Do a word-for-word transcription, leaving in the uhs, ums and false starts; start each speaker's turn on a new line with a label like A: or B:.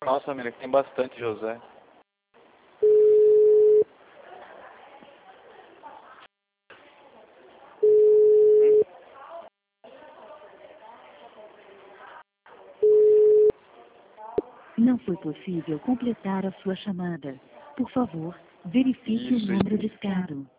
A: Nossa, família, tem bastante José.
B: Não foi possível completar a sua chamada. Por favor, verifique
A: Isso,
B: o número discado.